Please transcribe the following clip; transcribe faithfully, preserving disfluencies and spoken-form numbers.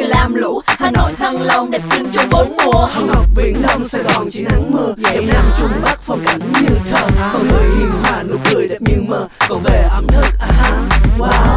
lam lũ, Hà Nội Thăng Long đẹp xinh trong bốn mùa. Hòn Ngọc Viễn Đông Sài Gòn chỉ nắng mưa, em Nam Trung Bắc phong cảnh như thơ. Con người hiền hòa nụ cười đẹp như mơ, còn về ẩm thực à ha wow.